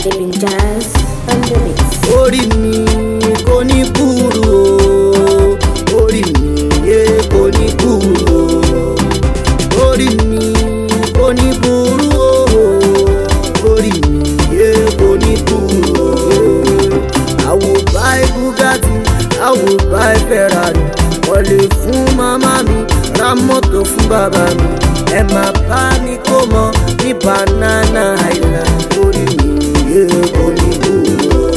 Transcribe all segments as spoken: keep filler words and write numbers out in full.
Keeping jazz on the mix. Orí mi kò ní burú o, orí mi yé kò ní burú o, orí mi kò ní burú o, orí mi yé kò ní burú o. I will buy Bugatti, I will buy Ferrari, wọlé fún màmá mi, ra mọ́tò fún bàbá mi, ẹ máa bá mi kó mọ ní Banana Island. Orí mi yé kò ní burú o.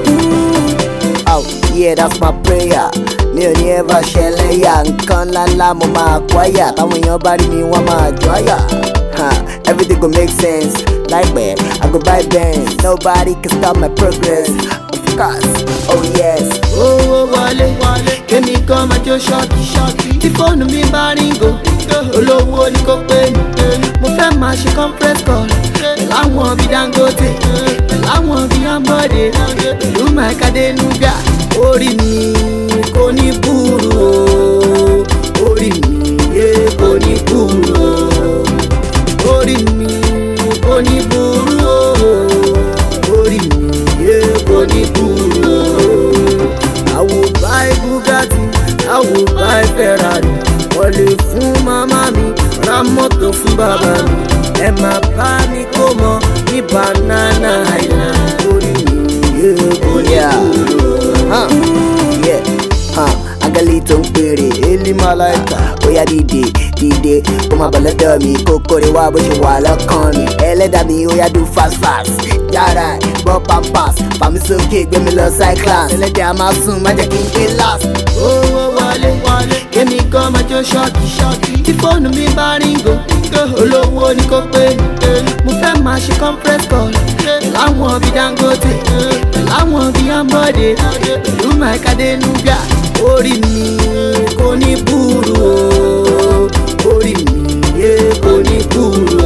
Oh, yeah, that's my prayer. Mi ò ní ever ṣẹlẹ́yà, nǹkan ńláńlá mo máa kwáyà, táwọn èèyàn bá rí mi wọ́n máa jọ́yà. Huh, everything go make sense. Láìpẹ́, I go buy Benz. Nobody can stop my progress. Of course, oh yes. Owó wọlé, kémi kan máa jó ṣọ́ọ̀kì ṣọ́ọ̀kì. Tí fóònù mi bá ríngò, olówó ni kò pé mi. Mo fẹ́ máa ṣe conference call. Láwọn bíi Dangote, láwọn bíi Ambode, pẹ̀lú Mike Adenuga. Orí mi kò ní burú o, orí mi yé kò ní burú o, orí mi kò ní burú o, orí mi yé kò ní burú o. I will buy Bugatti, I will buy Ferrari, wọlé fún màmá mi, ra mọ́tò fún bàbá mi, ẹ máa bá mi kó mọ ní Banana Island. Orí mi yé kò ní burú o. Huh, yeah, huh, Angelito ń pèrè, Eli Malaika, oya dìde, dìde, ó máa bọ̀ lọ́dọ̀ mi, kókórè wá bó ṣe wà lọ́kàn mi, ẹlẹ́dàá mi oya do fast fast, yàrá gbọ́ pampers, fàmí sókè gbé mi lọ cyclans, ẹlẹ́dàá máa sùn, má jẹ́ kí n gbé last. Owó wọlé, kémi kan máa jó ṣọ́ọ̀kì ṣọ́ọ̀kì. Tí fóònù mi bá ríngò, olówó ni kò pé mi. Mo fẹ́ máa ṣe conference call. Láwọn bíi Dangote, láwọn bíi Ambode, pẹ̀lú Mike Adenuga. Orí mi kò ní burú o, orí mi yé kò ní burú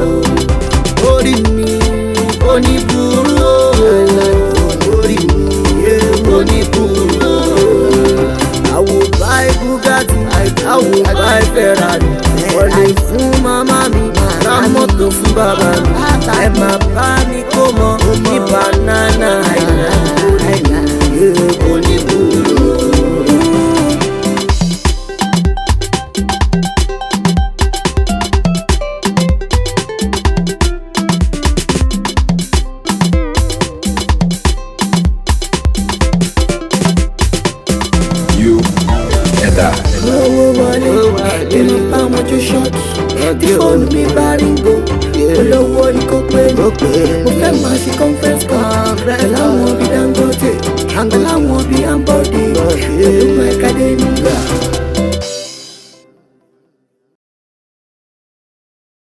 o, orí mi kò ní burú o, orí mi yé kò ní burú o. I will buy Bugatti, I will buy Ferrari, wọlé fún màmá mi, ra mọ́tò fún bàbá mi, ẹ máa bá mi kó mọ ní Banana Island. Orí mi yé kò ní burú o. You and I. Owó wọlé, èmi bá wọn jó ṣọ́ọ̀kì. Tí fóònù mi bá ríngò, olówó ni kò pé mi. Mo fẹ́ máa ṣe conference call. Pẹ̀lú àwọn bíi Dangote, pẹ̀lú àwọn bíi Ambode, pẹ̀lú Mike Adenuga.